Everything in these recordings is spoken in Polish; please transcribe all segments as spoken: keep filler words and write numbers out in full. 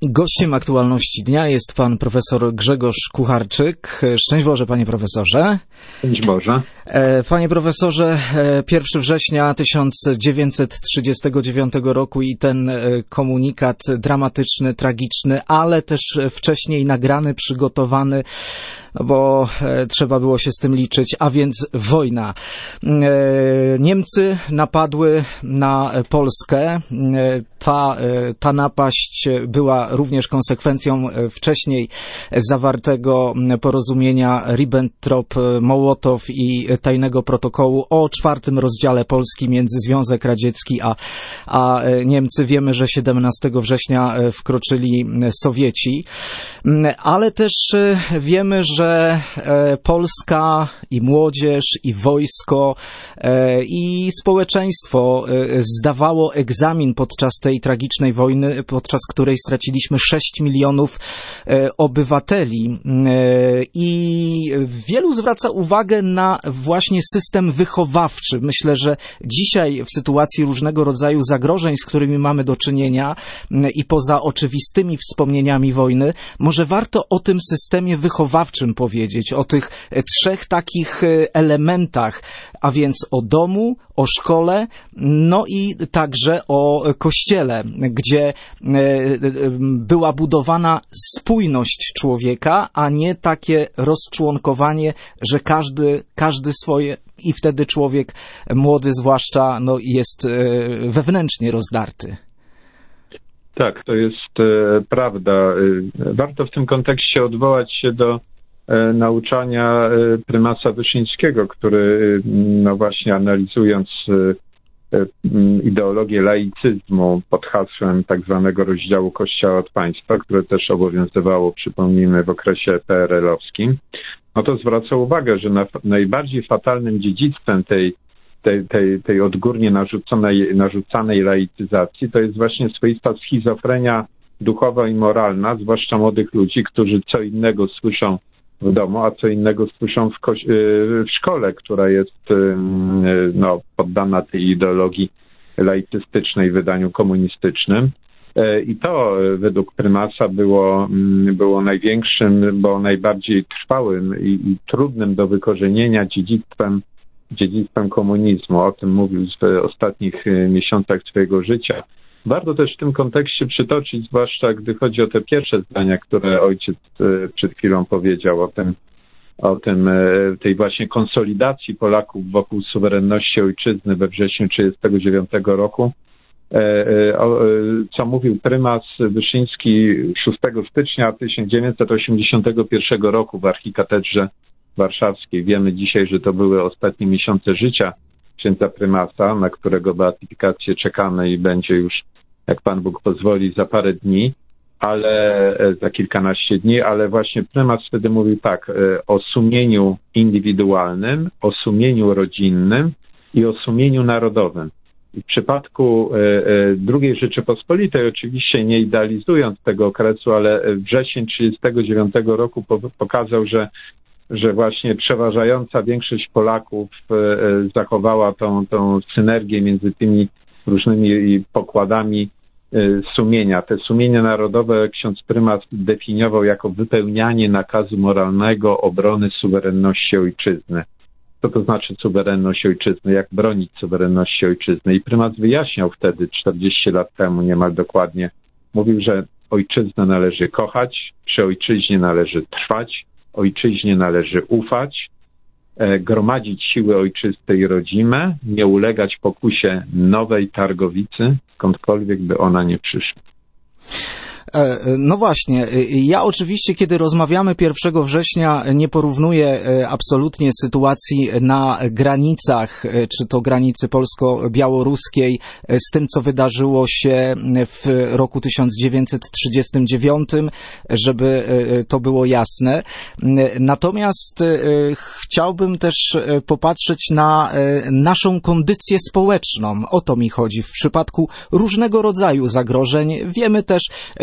Gościem aktualności dnia jest pan profesor Grzegorz Kucharczyk. Szczęść Boże, panie profesorze. Szczęść Boże. Panie profesorze, pierwszego września tysiąc dziewięćset trzydziestego dziewiątego roku i ten komunikat dramatyczny, tragiczny, ale też wcześniej nagrany, przygotowany, no bo trzeba było się z tym liczyć, a więc wojna. Niemcy napadły na Polskę. Ta, ta napaść była również konsekwencją wcześniej zawartego porozumienia Ribbentrop-Mołotow i tajnego protokołu o czwartym rozdziale Polski między Związek Radziecki a, a Niemcy. Wiemy, że siedemnastego września wkroczyli Sowieci, ale też wiemy, że Polska i młodzież, i wojsko, i społeczeństwo zdawało egzamin podczas tej tragicznej wojny, podczas której straciliśmy sześć milionów obywateli. I wielu zwraca uwagę na właśnie system wychowawczy. Myślę, że dzisiaj w sytuacji różnego rodzaju zagrożeń, z którymi mamy do czynienia i poza oczywistymi wspomnieniami wojny, może warto o tym systemie wychowawczym powiedzieć, o tych trzech takich elementach, a więc o domu, o szkole, no i także o kościele, gdzie była budowana spójność człowieka, a nie takie rozczłonkowanie, że każdy, każdy swoje i wtedy człowiek młody zwłaszcza no, jest wewnętrznie rozdarty. Tak, to jest e, prawda. Warto w tym kontekście odwołać się do e, nauczania e, prymasa Wyszyńskiego, który no właśnie analizując e, e, ideologię laicyzmu pod hasłem tak zwanego rozdziału Kościoła od państwa, które też obowiązywało, przypomnijmy, w okresie P R L-owskim, no to zwraca uwagę, że na, najbardziej fatalnym dziedzictwem tej Tej, tej, tej odgórnie narzuconej, narzucanej laicyzacji, to jest właśnie swoista schizofrenia duchowa i moralna, zwłaszcza młodych ludzi, którzy co innego słyszą w domu, a co innego słyszą w, ko- w szkole, która jest no, poddana tej ideologii laicystycznej w wydaniu komunistycznym. I to według prymasa było, było największym, bo najbardziej trwałym i, i trudnym do wykorzenienia dziedzictwem dziedzictwem komunizmu. O tym mówił w ostatnich miesiącach swojego życia. Warto też w tym kontekście przytoczyć, zwłaszcza gdy chodzi o te pierwsze zdania, które ojciec przed chwilą powiedział o tym, o tym, tej właśnie konsolidacji Polaków wokół suwerenności ojczyzny we wrześniu tysiąc dziewięćset trzydziestego dziewiątego roku, co mówił prymas Wyszyński szóstego stycznia tysiąc dziewięćset osiemdziesiątego pierwszego roku w archikatedrze warszawskiej. Wiemy dzisiaj, że to były ostatnie miesiące życia księdza prymasa, na którego beatyfikację czekamy i będzie już, jak Pan Bóg pozwoli, za parę dni, ale za kilkanaście dni, ale właśnie prymas wtedy mówił tak, o sumieniu indywidualnym, o sumieniu rodzinnym i o sumieniu narodowym. I w przypadku drugiej Rzeczypospolitej, oczywiście nie idealizując tego okresu, ale wrzesień tysiąc dziewięćset trzydziestego dziewiątego roku pokazał, że że właśnie przeważająca większość Polaków zachowała tą, tą synergię między tymi różnymi pokładami sumienia. Te sumienie narodowe ksiądz prymas definiował jako wypełnianie nakazu moralnego obrony suwerenności ojczyzny. Co to znaczy suwerenność ojczyzny? Jak bronić suwerenności ojczyzny? I prymas wyjaśniał wtedy, czterdzieści lat temu niemal dokładnie, mówił, że ojczyznę należy kochać, przy ojczyźnie należy trwać, ojczyźnie należy ufać, gromadzić siły ojczyste i rodzime, nie ulegać pokusie nowej targowicy, skądkolwiek by ona nie przyszła. No właśnie, ja oczywiście, kiedy rozmawiamy pierwszego września, nie porównuję absolutnie sytuacji na granicach, czy to granicy polsko-białoruskiej, z tym, co wydarzyło się w roku tysiąc dziewięćset trzydziestym dziewiątym, żeby to było jasne. Natomiast chciałbym też popatrzeć na naszą kondycję społeczną. O to mi chodzi. W przypadku różnego rodzaju zagrożeń wiemy też,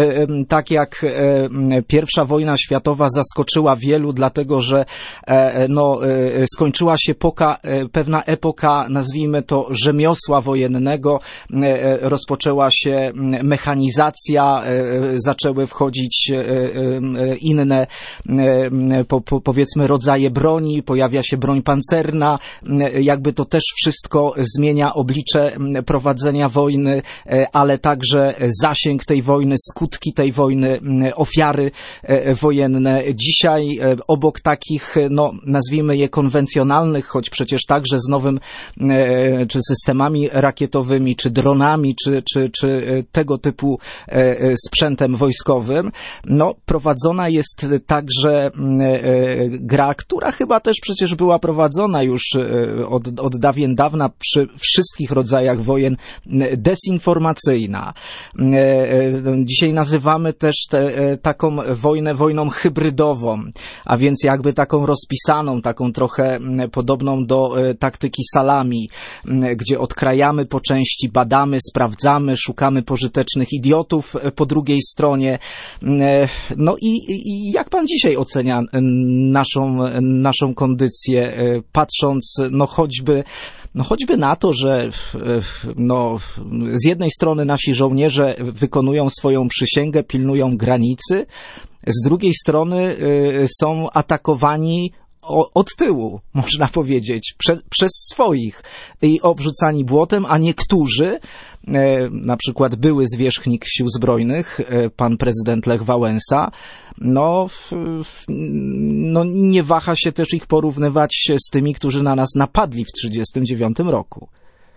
tak jak pierwsza wojna światowa zaskoczyła wielu, dlatego że no, skończyła się epoka, pewna epoka, nazwijmy to rzemiosła wojennego, rozpoczęła się mechanizacja, zaczęły wchodzić inne, po, po, powiedzmy, rodzaje broni, pojawia się broń pancerna, jakby to też wszystko zmienia oblicze prowadzenia wojny, ale także zasięg tej wojny, skutki tej wojny, ofiary wojenne. Dzisiaj obok takich, no, nazwijmy je konwencjonalnych, choć przecież także z nowym, czy systemami rakietowymi, czy dronami, czy, czy, czy tego typu sprzętem wojskowym, no, prowadzona jest także gra, która chyba też przecież była prowadzona już od, od dawien dawna przy wszystkich rodzajach wojen, dezinformacyjna. Dzisiaj nazywamy też te, taką wojnę wojną hybrydową, a więc jakby taką rozpisaną, taką trochę podobną do taktyki salami, gdzie odkrajamy po części, badamy, sprawdzamy, szukamy pożytecznych idiotów po drugiej stronie. No i, i jak pan dzisiaj ocenia naszą, naszą kondycję, patrząc no choćby No choćby na to, że no, z jednej strony nasi żołnierze wykonują swoją przysięgę, pilnują granicy, z drugiej strony są atakowani od tyłu, można powiedzieć, prze, przez swoich i obrzucani błotem, a niektórzy, na przykład były zwierzchnik Sił Zbrojnych, pan prezydent Lech Wałęsa, no, no nie waha się też ich porównywać z tymi, którzy na nas napadli w trzydziestym dziewiątym roku.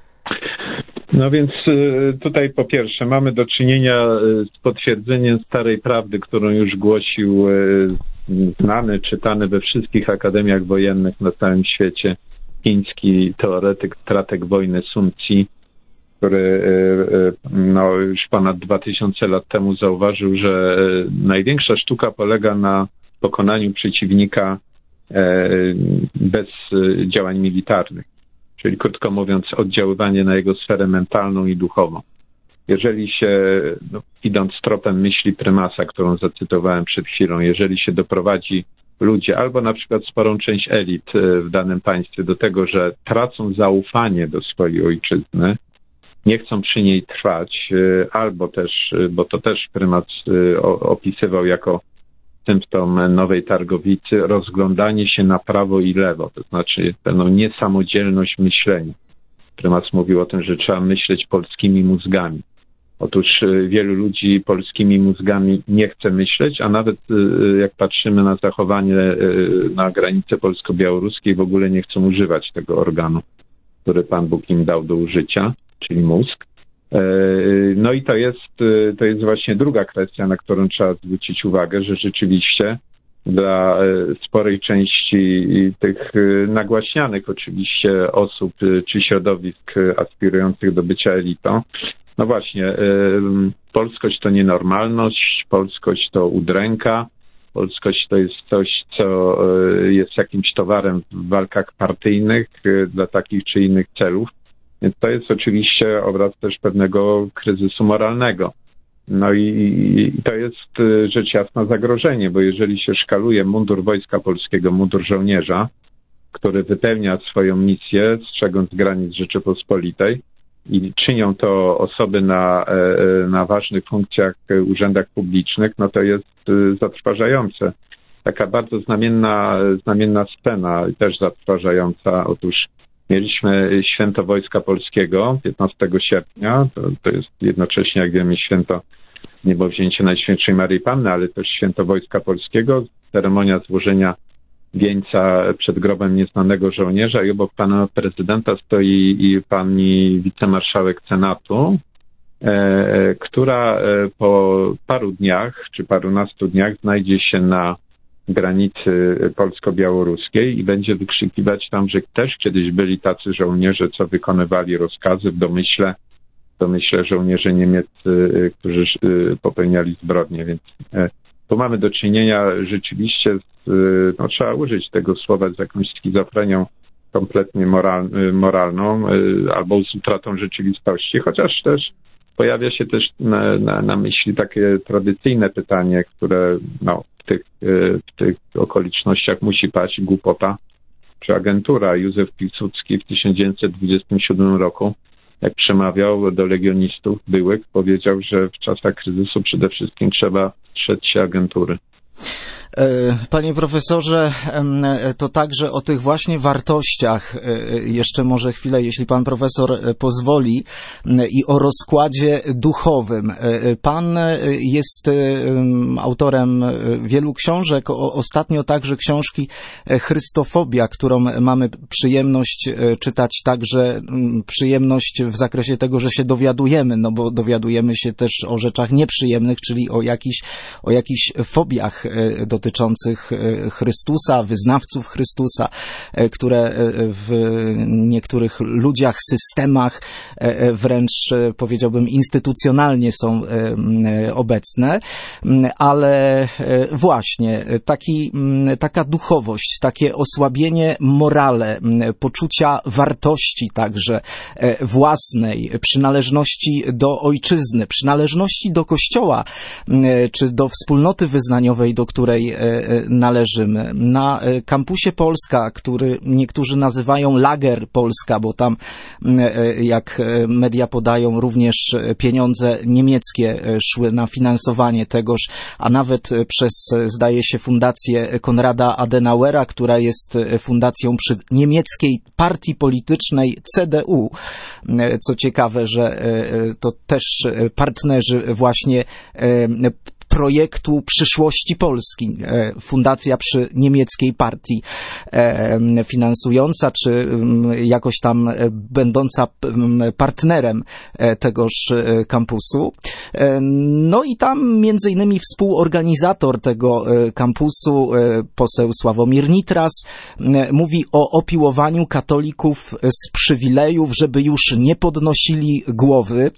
No więc tutaj po pierwsze mamy do czynienia z potwierdzeniem starej prawdy, którą już głosił znany, czytany we wszystkich akademiach wojennych na całym świecie chiński teoretyk, strateg wojny Sun Tzu, który no, już ponad dwa tysiące lat temu zauważył, że największa sztuka polega na pokonaniu przeciwnika bez działań militarnych. Czyli krótko mówiąc, oddziaływanie na jego sferę mentalną i duchową. Jeżeli się, no, idąc tropem myśli prymasa, którą zacytowałem przed chwilą, jeżeli się doprowadzi ludzie, albo na przykład sporą część elit w danym państwie do tego, że tracą zaufanie do swojej ojczyzny, nie chcą przy niej trwać, albo też, bo to też prymas opisywał jako symptom nowej targowicy, rozglądanie się na prawo i lewo, to znaczy pewną niesamodzielność myślenia. Prymas mówił o tym, że trzeba myśleć polskimi mózgami. Otóż wielu ludzi polskimi mózgami nie chce myśleć, a nawet jak patrzymy na zachowanie na granicy polsko-białoruskiej, w ogóle nie chcą używać tego organu, który Pan Bóg im dał do użycia, czyli mózg. No i to jest, to jest właśnie druga kwestia, na którą trzeba zwrócić uwagę, że rzeczywiście dla sporej części tych nagłaśnianych oczywiście osób czy środowisk aspirujących do bycia elitą, no właśnie, polskość to nienormalność, polskość to udręka, polskość to jest coś, co jest jakimś towarem w walkach partyjnych dla takich czy innych celów. Więc to jest oczywiście obraz też pewnego kryzysu moralnego. No i, i to jest rzecz jasna zagrożenie, bo jeżeli się szkaluje mundur Wojska Polskiego, mundur żołnierza, który wypełnia swoją misję, strzegąc granic Rzeczypospolitej, i czynią to osoby na, na ważnych funkcjach, urzędach publicznych, no to jest zatrważające. Taka bardzo znamienna, znamienna scena, też zatrważająca. Otóż mieliśmy święto Wojska Polskiego piętnastego sierpnia, to, to jest jednocześnie, jak wiemy, święto niebowzięcia Najświętszej Maryi Panny, ale też święto Wojska Polskiego, ceremonia złożenia wieńca przed grobem nieznanego żołnierza i obok pana prezydenta stoi i pani wicemarszałek Senatu, e, która po paru dniach, czy parunastu dniach znajdzie się na granicy polsko-białoruskiej i będzie wykrzykiwać tam, że też kiedyś byli tacy żołnierze, co wykonywali rozkazy w domyśle, w domyśle żołnierzy niemieccy, którzy popełniali zbrodnie, więc e, tu mamy do czynienia rzeczywiście z, no trzeba użyć tego słowa, z jakąś schizofrenią kompletnie moral, moralną albo z utratą rzeczywistości, chociaż też pojawia się też na, na, na myśli takie tradycyjne pytanie, które no, w, tych, w tych okolicznościach musi paść: głupota czy agentura. Józef Piłsudski w tysiąc dziewięćset dwudziestym siódmym roku, jak przemawiał do legionistów byłych, powiedział, że w czasach kryzysu przede wszystkim trzeba strzec się agentury. Panie profesorze, to także o tych właśnie wartościach jeszcze może chwilę, jeśli pan profesor pozwoli, i o rozkładzie duchowym. Pan jest autorem wielu książek, ostatnio także książki Chrystofobia, którą mamy przyjemność czytać, także przyjemność w zakresie tego, że się dowiadujemy, no bo dowiadujemy się też o rzeczach nieprzyjemnych, czyli o jakichś, o jakichś fobiach dotyczących dotyczących Chrystusa, wyznawców Chrystusa, które w niektórych ludziach, systemach wręcz, powiedziałbym, instytucjonalnie są obecne, ale właśnie taki, taka duchowość, takie osłabienie morale, poczucia wartości także własnej, przynależności do ojczyzny, przynależności do Kościoła, czy do wspólnoty wyznaniowej, do której należymy. Na kampusie Polska, który niektórzy nazywają Lager Polska, bo tam, jak media podają, również pieniądze niemieckie szły na finansowanie tegoż, a nawet przez, zdaje się, fundację Konrada Adenauera, która jest fundacją przy niemieckiej partii politycznej C D U. Co ciekawe, że to też partnerzy właśnie projektu przyszłości Polski, fundacja przy niemieckiej partii finansująca, czy jakoś tam będąca partnerem tegoż kampusu. No i tam między innymi współorganizator tego kampusu, poseł Sławomir Nitras, mówi o opiłowaniu katolików z przywilejów, żeby już nie podnosili głowy.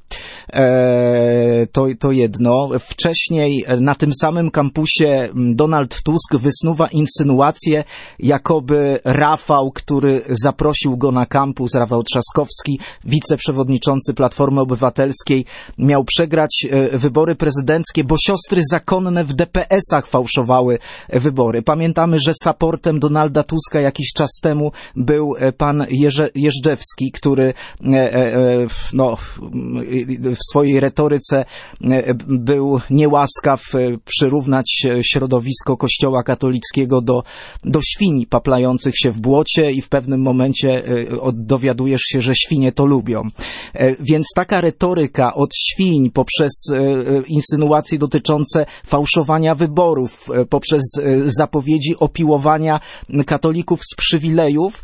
To, to jedno. Wcześniej na tym samym kampusie Donald Tusk wysnuwa insynuację, jakoby Rafał, który zaprosił go na kampus, Rafał Trzaskowski, wiceprzewodniczący Platformy Obywatelskiej, miał przegrać wybory prezydenckie, bo siostry zakonne w D P S-ach fałszowały wybory. Pamiętamy, że supportem Donalda Tuska jakiś czas temu był pan Jerze, Jeżdżewski, który no, w swojej retoryce był niełaskaw przyrównać środowisko Kościoła katolickiego do, do świni paplających się w błocie i w pewnym momencie dowiadujesz się, że świnie to lubią. Więc taka retoryka od świń poprzez insynuacje dotyczące fałszowania wyborów, poprzez zapowiedzi opiłowania katolików z przywilejów,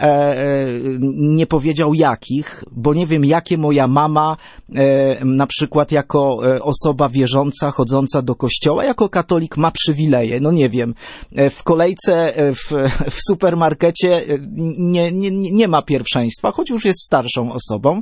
nie powiedział jakich, bo nie wiem, jakie moja mama, na przykład jako osoba wierząca, chodząca do kościoła, jako katolik ma przywileje. No nie wiem. W kolejce w, w supermarkecie nie, nie, nie ma pierwszeństwa, choć już jest starszą osobą.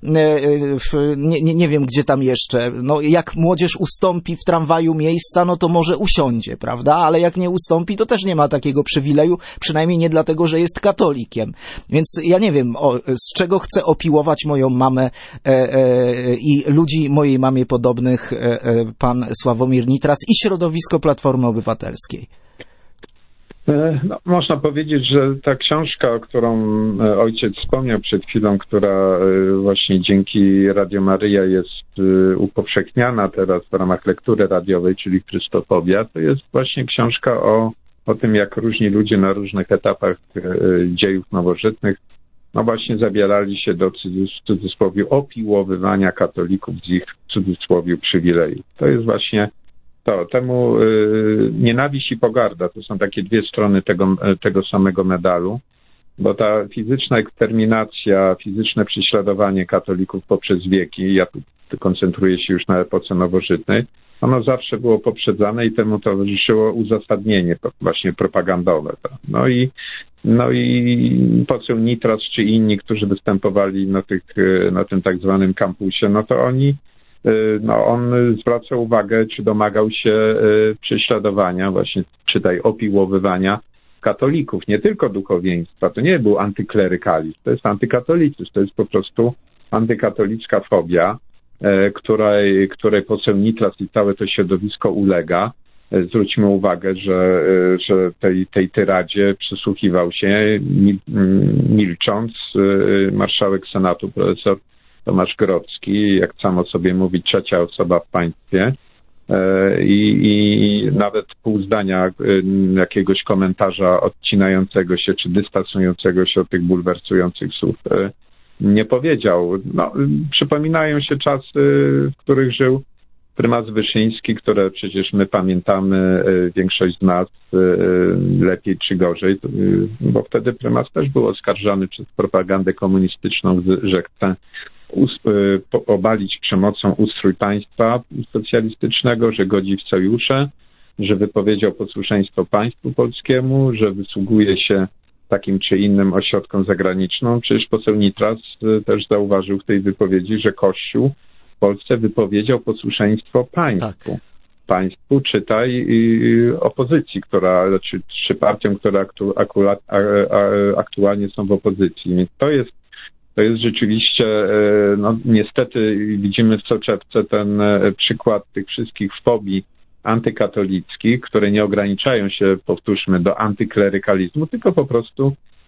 Nie, nie, nie wiem, gdzie tam jeszcze. No, jak młodzież ustąpi w tramwaju miejsca, no to może usiądzie, prawda? Ale jak nie ustąpi, to też nie ma takiego przywileju, przynajmniej nie dlatego, że jest katolikiem. Więc ja nie wiem, o, z czego chcę opiłować moją mamę e, e, i ludzi mojej mamie podobnych, e, e, pan Sławomir Nitras i środowisko Platformy Obywatelskiej. No, można powiedzieć, że ta książka, o którą ojciec wspomniał przed chwilą, która właśnie dzięki Radio Maryja jest upowszechniana teraz w ramach lektury radiowej, czyli Chrystofobia, to jest właśnie książka o, o tym, jak różni ludzie na różnych etapach dziejów nowożytnych no właśnie zabierali się do w cudzysłowie opiłowywania katolików z ich w cudzysłowie przywilejów. To jest właśnie to. Temu y, nienawiść i pogarda to są takie dwie strony tego, tego samego medalu, bo ta fizyczna eksterminacja, fizyczne prześladowanie katolików poprzez wieki, ja tu koncentruję się już na epoce nowożytnej, ono zawsze było poprzedzane i temu towarzyszyło uzasadnienie właśnie propagandowe. No i, no i poseł Nitras czy inni, którzy występowali na, tych, na tym tak zwanym kampusie, no to oni, no on zwraca uwagę, czy domagał się prześladowania, właśnie czytaj opiłowywania katolików, nie tylko duchowieństwa. To nie był antyklerykalizm, to jest antykatolicyzm, to jest po prostu antykatolicka fobia, której, której poseł Nitras i całe to środowisko ulega. Zwróćmy uwagę, że, że tej, tej tyradzie przysłuchiwał się, milcząc, marszałek Senatu, profesor Tomasz Grodzki, jak sam o sobie mówi, trzecia osoba w państwie. I, i nawet pół zdania jakiegoś komentarza odcinającego się czy dystansującego się od tych bulwersujących słów nie powiedział. No, przypominają się czasy, w których żył prymas Wyszyński, które przecież my pamiętamy, większość z nas, lepiej czy gorzej, bo wtedy prymas też był oskarżany przez propagandę komunistyczną, że chce obalić przemocą ustrój państwa socjalistycznego, że godzi w sojusze, że wypowiedział posłuszeństwo państwu polskiemu, że wysługuje się takim czy innym ośrodkom zagranicznym. Przecież poseł Nitras też zauważył w tej wypowiedzi, że Kościół w Polsce wypowiedział posłuszeństwo państwu. Tak. Państwu, czytaj opozycji, która, czy, czy partiom, które aktu, akurat, a, a, aktualnie są w opozycji. Więc to jest To jest rzeczywiście, no niestety widzimy w soczewce ten przykład tych wszystkich fobii antykatolickich, które nie ograniczają się, powtórzmy, do antyklerykalizmu, tylko po prostu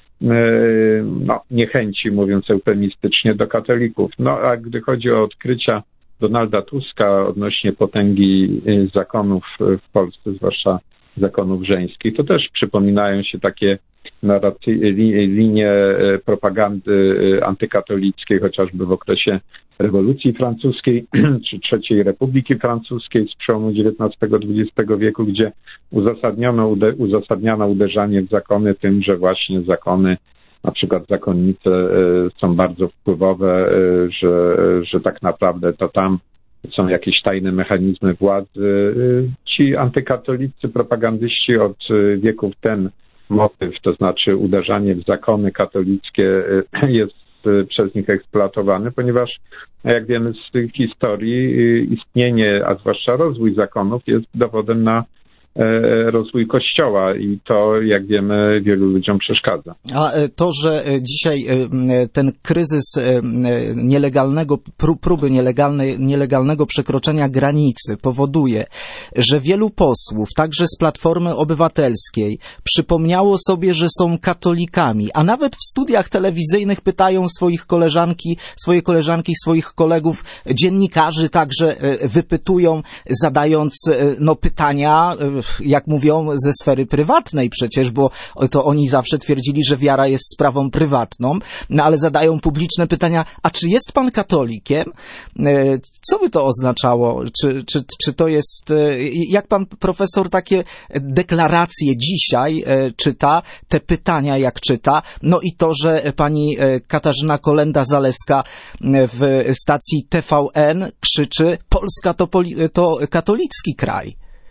no, niechęci, mówiąc eufemistycznie, do katolików. No a gdy chodzi o odkrycia Donalda Tuska odnośnie potęgi zakonów w Polsce, zwłaszcza zakonów żeńskich, to też przypominają się takie narraty- linie propagandy antykatolickiej, chociażby w okresie rewolucji francuskiej czy trzeciej Republiki Francuskiej z przełomu dziewiętnastego dwudziestego wieku, gdzie uzasadniono, ude- uzasadniano uderzanie w zakony tym, że właśnie zakony, na przykład zakonnice, są bardzo wpływowe, że, że tak naprawdę to tam są jakieś tajne mechanizmy władzy. Ci antykatolicy propagandyści od wieków ten motyw, to znaczy uderzanie w zakony katolickie, jest przez nich eksploatowany, ponieważ, jak wiemy z tej historii, istnienie, a zwłaszcza rozwój zakonów jest dowodem na rozwój Kościoła i to, jak wiemy, wielu ludziom przeszkadza. A to, że dzisiaj ten kryzys nielegalnego, próby nielegalnej, nielegalnego przekroczenia granicy powoduje, że wielu posłów, także z Platformy Obywatelskiej, przypomniało sobie, że są katolikami, a nawet w studiach telewizyjnych pytają swoich koleżanki, swoje koleżanki, swoich kolegów, dziennikarzy także wypytują, zadając no, pytania, jak mówią, ze sfery prywatnej przecież, bo to oni zawsze twierdzili, że wiara jest sprawą prywatną, no ale zadają publiczne pytania, a czy jest pan katolikiem? Co by to oznaczało? Czy, czy, czy to jest, jak pan profesor takie deklaracje dzisiaj czyta, te pytania jak czyta, no i to, że pani Katarzyna Kolenda-Zaleska w stacji T V N krzyczy, Polska to, poli- to katolicki kraj.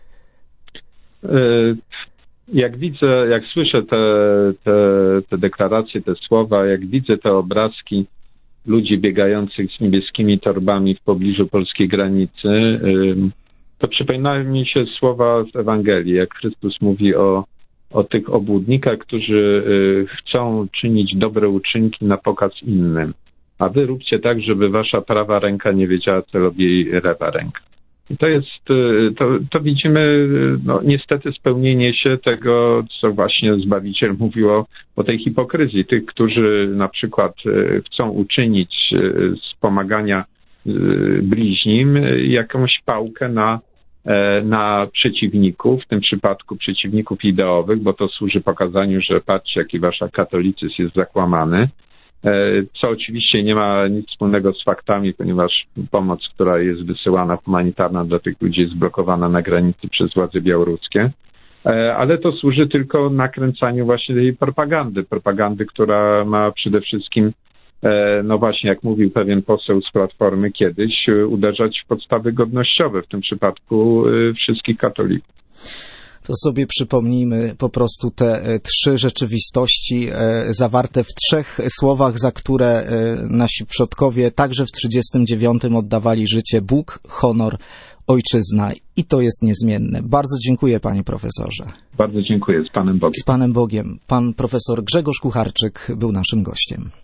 Jak widzę, jak słyszę te, te, te deklaracje, te słowa, jak widzę te obrazki ludzi biegających z niebieskimi torbami w pobliżu polskiej granicy, to przypominają mi się słowa z Ewangelii, jak Chrystus mówi o, o tych obłudnikach, którzy chcą czynić dobre uczynki na pokaz innym. A wy róbcie tak, żeby wasza prawa ręka nie wiedziała, co robi jej lewa ręka. I to jest, to, to widzimy, no, niestety spełnienie się tego, co właśnie Zbawiciel mówił o, o tej hipokryzji. Tych, którzy na przykład chcą uczynić z pomagania bliźnim jakąś pałkę na, na przeciwników, w tym przypadku przeciwników ideowych, bo to służy pokazaniu, że patrzcie, jaki wasz katolicyzm jest zakłamany. Co oczywiście nie ma nic wspólnego z faktami, ponieważ pomoc, która jest wysyłana humanitarna dla tych ludzi, jest blokowana na granicy przez władze białoruskie. Ale to służy tylko nakręcaniu właśnie tej propagandy. Propagandy, która ma przede wszystkim, no właśnie, jak mówił pewien poseł z Platformy kiedyś, uderzać w podstawy godnościowe, w tym przypadku wszystkich katolików. To sobie przypomnijmy po prostu te trzy rzeczywistości zawarte w trzech słowach, za które nasi przodkowie także w trzydziestym dziewiątym oddawali życie: Bóg, honor, ojczyzna. I to jest niezmienne. Bardzo dziękuję, panie profesorze. Bardzo dziękuję. Z Panem Bogiem. Z Panem Bogiem. Pan profesor Grzegorz Kucharczyk był naszym gościem.